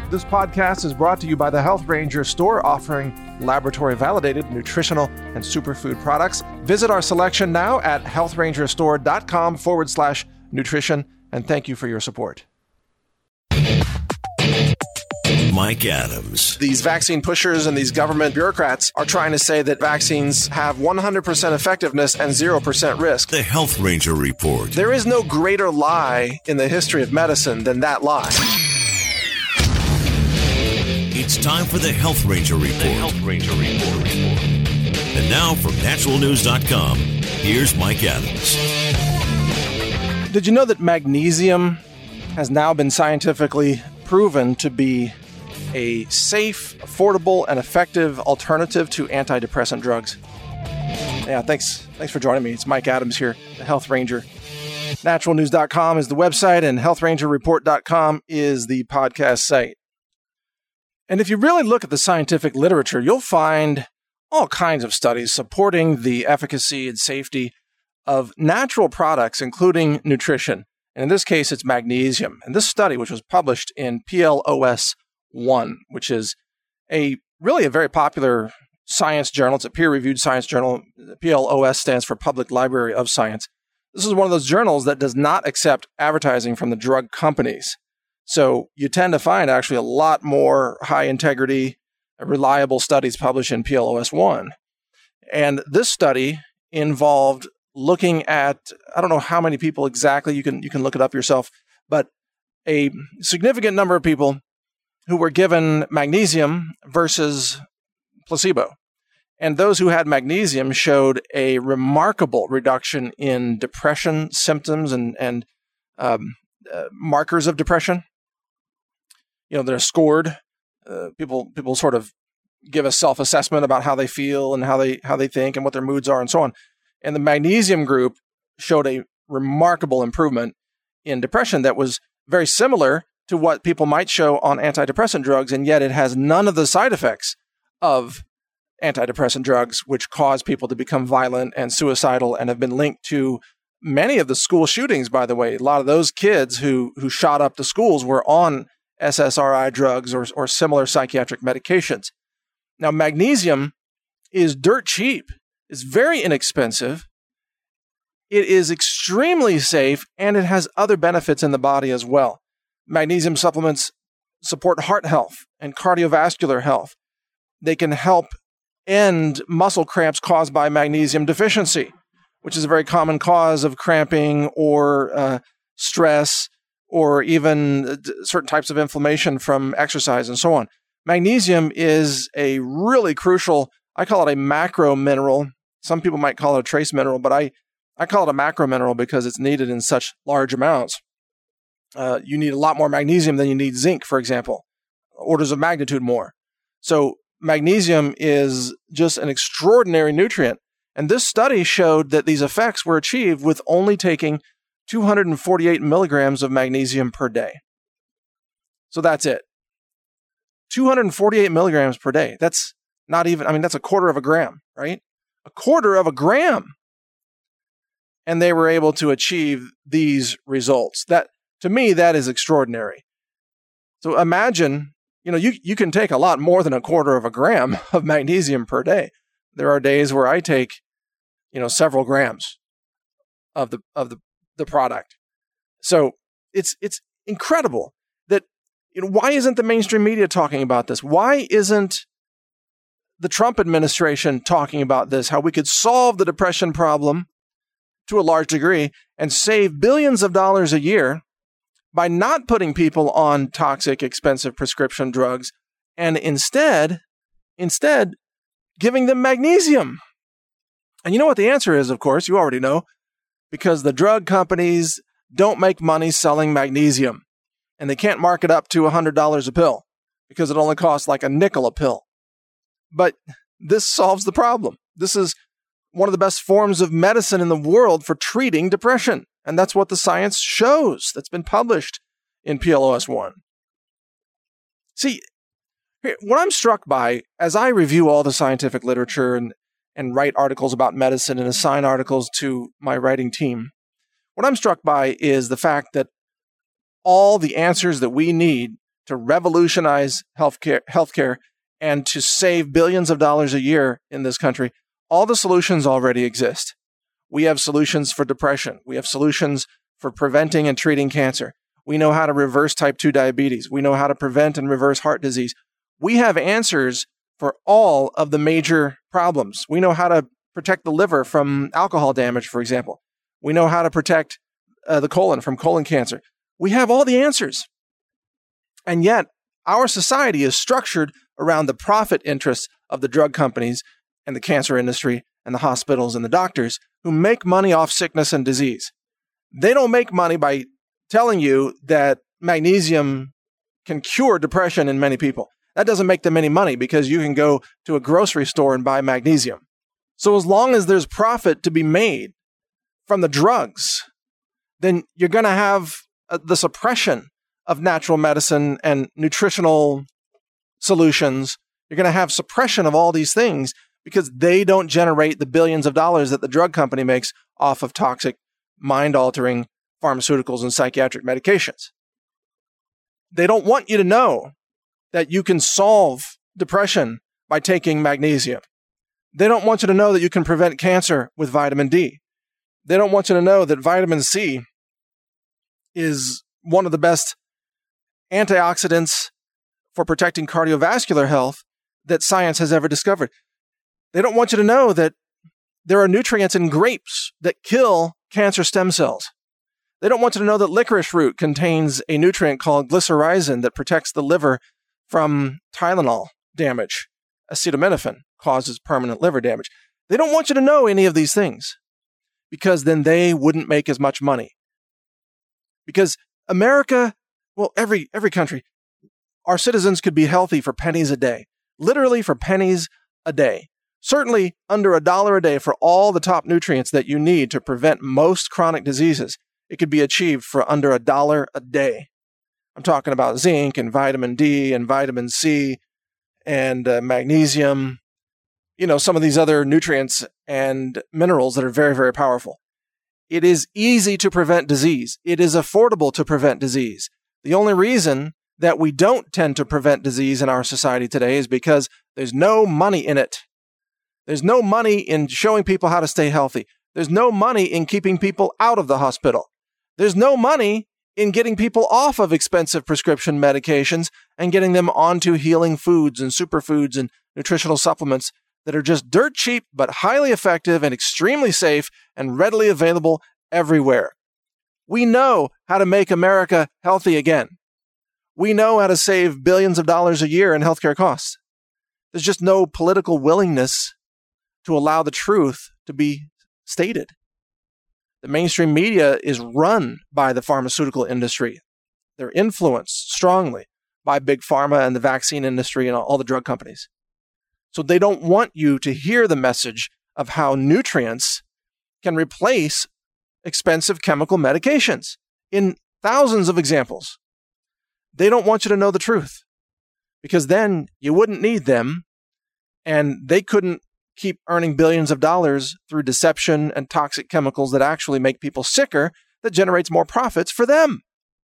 This podcast is brought to you by the Health Ranger store, offering laboratory-validated nutritional and superfood products. Visit our selection now at healthrangerstore.com/nutrition, and thank you for your support. Mike Adams. These vaccine pushers and these government bureaucrats are trying to say that vaccines have 100% effectiveness and 0% risk. The Health Ranger Report. There is no greater lie in the history of medicine than that lie. It's time for the Health Ranger Report. The Health Ranger Report. And now from naturalnews.com, here's Mike Adams. Did you know that magnesium has now been scientifically proven to be a safe, affordable, and effective alternative to antidepressant drugs? Yeah, thanks for joining me. It's Mike Adams here, the Health Ranger. Naturalnews.com is the website, and healthrangerreport.com is the podcast site. And if you really look at the scientific literature, you'll find all kinds of studies supporting the efficacy and safety of natural products, including nutrition. And in this case, it's magnesium. And this study, which was published in PLOS One, which is really a very popular science journal. It's a peer-reviewed science journal. PLOS stands for Public Library of Science. This is one of those journals that does not accept advertising from the drug companies. So you tend to find actually a lot more high-integrity, reliable studies published in PLOS One. And this study involved looking at, I don't know how many people exactly, you can look it up yourself, but a significant number of people who were given magnesium versus placebo. And those who had magnesium showed a remarkable reduction in depression symptoms and markers of depression. You know, they're scored. People sort of give a self-assessment about how they feel and how they think and what their moods are and so on. And the magnesium group showed a remarkable improvement in depression that was very similar to what people might show on antidepressant drugs, and yet it has none of the side effects of antidepressant drugs, which cause people to become violent and suicidal and have been linked to many of the school shootings, by the way. A lot of those kids who shot up the schools were on SSRI drugs or similar psychiatric medications. Now, magnesium is dirt cheap. It's very inexpensive. It is extremely safe, and it has other benefits in the body as well. Magnesium supplements support heart health and cardiovascular health. They can help end muscle cramps caused by magnesium deficiency, which is a very common cause of cramping or stress, or even certain types of inflammation from exercise and so on. Magnesium is a really crucial, I call it a macro mineral. Some people might call it a trace mineral, but I call it a macro mineral because it's needed in such large amounts. You need a lot more magnesium than you need zinc, for example, orders of magnitude more. So magnesium is just an extraordinary nutrient. And this study showed that these effects were achieved with only taking 248 milligrams of magnesium per day. So that's it. 248 milligrams per day. That's not even, that's a quarter of a gram, right? A quarter of a gram. And they were able to achieve these results. That, to me, that is extraordinary. So imagine, you can take a lot more than a quarter of a gram of magnesium per day. There are days where I take, several grams of the product. So it's incredible that, why isn't the mainstream media talking about this? Why isn't the Trump administration talking about this? How we could solve the depression problem to a large degree and save billions of dollars a year by not putting people on toxic, expensive prescription drugs and instead giving them magnesium. And you know what the answer is, of course, you already know, because the drug companies don't make money selling magnesium, and they can't mark it up to $100 a pill because it only costs like a nickel a pill. But this solves the problem. This is one of the best forms of medicine in the world for treating depression. And that's what the science shows that's been published in PLOS One. See, what I'm struck by as I review all the scientific literature and write articles about medicine and assign articles to my writing team, what I'm struck by is the fact that all the answers that we need to revolutionize healthcare and to save billions of dollars a year in this country, all the solutions already exist. We have solutions for depression. We have solutions for preventing and treating cancer. We know how to reverse type 2 diabetes. We know how to prevent and reverse heart disease. We have answers for all of the major problems. We know how to protect the liver from alcohol damage, for example. We know how to protect the colon from colon cancer. We have all the answers. And yet, our society is structured around the profit interests of the drug companies and the cancer industry and the hospitals and the doctors who make money off sickness and disease. They don't make money by telling you that magnesium can cure depression in many people. That doesn't make them any money because you can go to a grocery store and buy magnesium. So as long as there's profit to be made from the drugs, then you're going to have the suppression of natural medicine and nutritional solutions. You're going to have suppression of all these things because they don't generate the billions of dollars that the drug company makes off of toxic, mind-altering pharmaceuticals and psychiatric medications. They don't want you to know that you can solve depression by taking magnesium. They don't want you to know that you can prevent cancer with vitamin D. They don't want you to know that vitamin C is one of the best antioxidants for protecting cardiovascular health that science has ever discovered. They don't want you to know that there are nutrients in grapes that kill cancer stem cells. They don't want you to know that licorice root contains a nutrient called glycyrrhizin that protects the liver from Tylenol damage. Acetaminophen causes permanent liver damage. They don't want you to know any of these things because then they wouldn't make as much money. Because America, well, every country, our citizens could be healthy for pennies a day, literally for pennies a day. Certainly under $1 a day for all the top nutrients that you need to prevent most chronic diseases. It could be achieved for under $1 a day. I'm talking about zinc and vitamin D and vitamin C and magnesium, some of these other nutrients and minerals that are very, very powerful. It is easy to prevent disease. It is affordable to prevent disease. The only reason that we don't tend to prevent disease in our society today is because there's no money in it. There's no money in showing people how to stay healthy. There's no money in keeping people out of the hospital. There's no money in getting people off of expensive prescription medications and getting them onto healing foods and superfoods and nutritional supplements that are just dirt cheap but highly effective and extremely safe and readily available everywhere. We know how to make America healthy again. We know how to save billions of dollars a year in healthcare costs. There's just no political willingness to allow the truth to be stated. The mainstream media is run by the pharmaceutical industry. They're influenced strongly by big pharma and the vaccine industry and all the drug companies. So they don't want you to hear the message of how nutrients can replace expensive chemical medications in thousands of examples. They don't want you to know the truth because then you wouldn't need them and they couldn't keep earning billions of dollars through deception and toxic chemicals that actually make people sicker that generates more profits for them.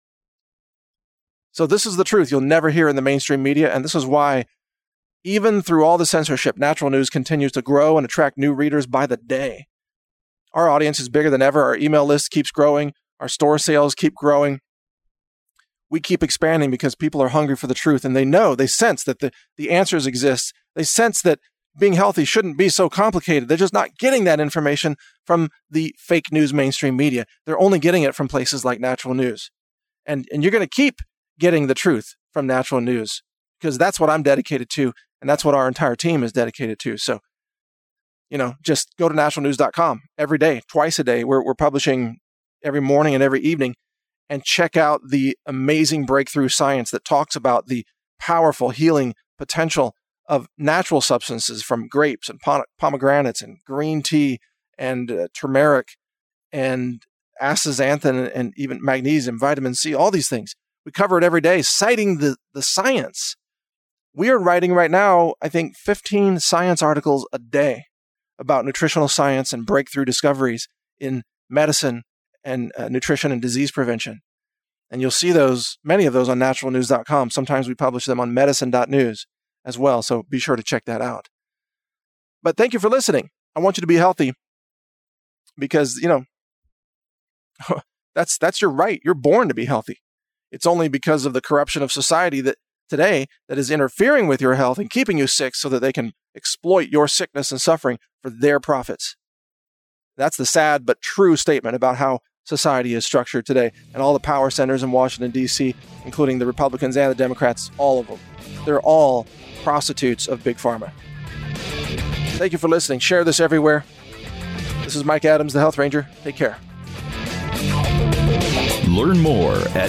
So this is the truth you'll never hear in the mainstream media, and this is why even through all the censorship, Natural News continues to grow and attract new readers by the day. Our audience is bigger than ever. Our email list keeps growing. Our store sales keep growing. We keep expanding because people are hungry for the truth, and they sense that the answers exist. They sense that being healthy shouldn't be so complicated. They're just not getting that information from the fake news mainstream media. They're only getting it from places like Natural News. And you're going to keep getting the truth from Natural News because that's what I'm dedicated to, and that's what our entire team is dedicated to. So, just go to naturalnews.com every day, twice a day. We're publishing every morning and every evening, and check out the amazing breakthrough science that talks about the powerful healing potential of natural substances from grapes and pomegranates and green tea and turmeric and astaxanthin and even magnesium, vitamin C, all these things. We cover it every day, citing the science. We are writing right now, I think, 15 science articles a day about nutritional science and breakthrough discoveries in medicine and nutrition and disease prevention. And you'll see many of those on naturalnews.com. Sometimes we publish them on medicine.news as well, so be sure to check that out. But thank you for listening. I want you to be healthy because, that's your right. You're born to be healthy. It's only because of the corruption of society that is interfering with your health and keeping you sick so that they can exploit your sickness and suffering for their profits. That's the sad but true statement about how society is structured today. And all the power centers in Washington, D.C., including the Republicans and the Democrats, all of them, they're all prostitutes of Big Pharma. Thank you for listening. Share this everywhere. This is Mike Adams, the Health Ranger. Take care. Learn more at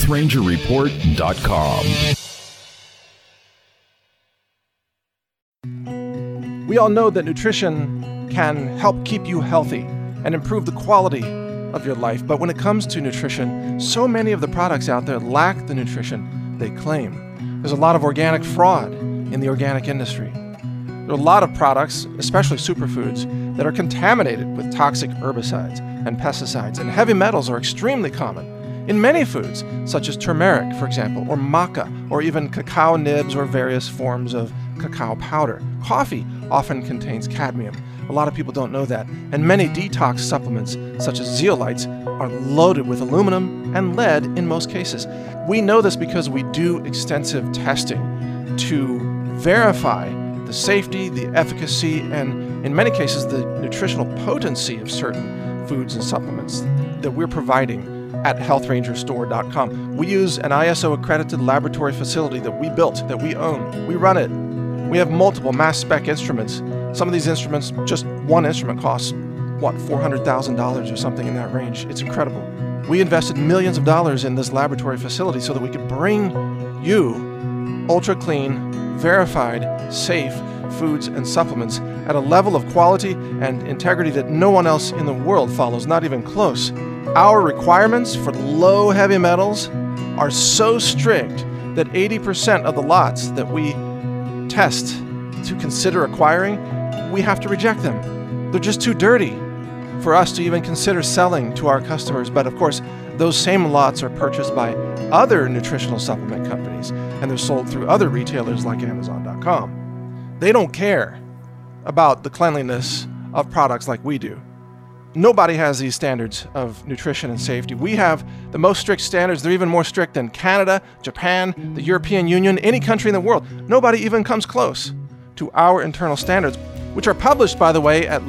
healthrangerreport.com. We all know that nutrition can help keep you healthy and improve the quality of your life. But when it comes to nutrition, so many of the products out there lack the nutrition they claim. There's a lot of organic fraud in the organic industry. There are a lot of products, especially superfoods, that are contaminated with toxic herbicides and pesticides, and heavy metals are extremely common in many foods, such as turmeric, for example, or maca, or even cacao nibs or various forms of cacao powder. Coffee often contains cadmium. A lot of people don't know that. And many detox supplements, such as zeolites, are loaded with aluminum and lead in most cases. We know this because we do extensive testing to verify the safety, the efficacy, and in many cases, the nutritional potency of certain foods and supplements that we're providing at healthrangerstore.com. We use an ISO-accredited laboratory facility that we built, that we own. We run it. We have multiple mass spec instruments. Some of these instruments, just one instrument costs, $400,000 or something in that range. It's incredible. We invested millions of dollars in this laboratory facility so that we could bring you ultra clean, verified, safe foods and supplements at a level of quality and integrity that no one else in the world follows, not even close. Our requirements for low heavy metals are so strict that 80% of the lots that we test to consider acquiring, we have to reject them. They're just too dirty for us to even consider selling to our customers. But of course, those same lots are purchased by other nutritional supplement companies, and they're sold through other retailers like Amazon.com. They don't care about the cleanliness of products like we do. Nobody has these standards of nutrition and safety. We have the most strict standards. They're even more strict than Canada, Japan, the European Union, any country in the world. Nobody even comes close to our internal standards, which are published, by the way, at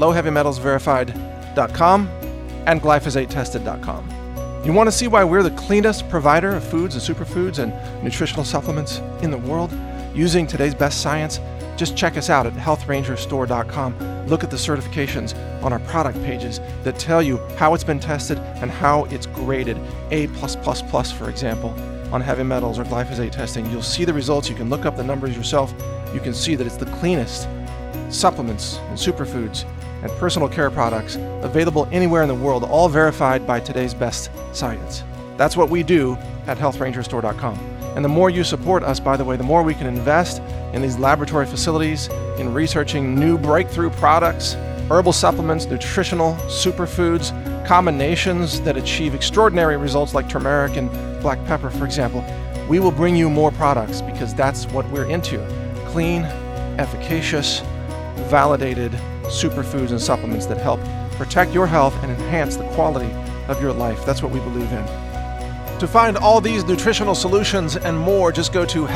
lowheavymetalsverified.com and glyphosate-tested.com. You want to see why we're the cleanest provider of foods and superfoods and nutritional supplements in the world using today's best science? Just check us out at healthrangerstore.com. Look at the certifications on our product pages that tell you how it's been tested and how it's graded A++, for example, on heavy metals or glyphosate testing. You'll see the results. You can look up the numbers yourself. You can see that it's the cleanest supplements and superfoods and personal care products available anywhere in the world, all verified by today's best science. That's what we do at healthrangerstore.com. And the more you support us, by the way, the more we can invest in these laboratory facilities, in researching new breakthrough products, herbal supplements, nutritional superfoods, combinations that achieve extraordinary results like turmeric and black pepper, for example. We will bring you more products because that's what we're into. Clean, efficacious, validated superfoods and supplements that help protect your health and enhance the quality of your life. That's what we believe in. To find all these nutritional solutions and more, just go to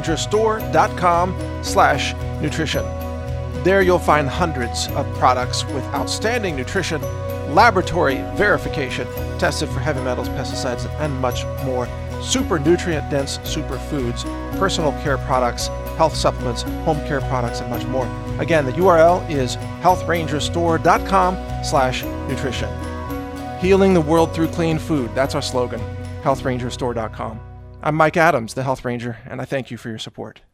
healthrangerstore.com/nutrition. There you'll find hundreds of products with outstanding nutrition, laboratory verification, tested for heavy metals, pesticides, and much more. Super nutrient-dense superfoods, personal care products, health supplements, home care products, and much more. Again, the URL is healthrangerstore.com/nutrition. Healing the world through clean food. That's our slogan. healthrangerstore.com. I'm Mike Adams, the Health Ranger, and I thank you for your support.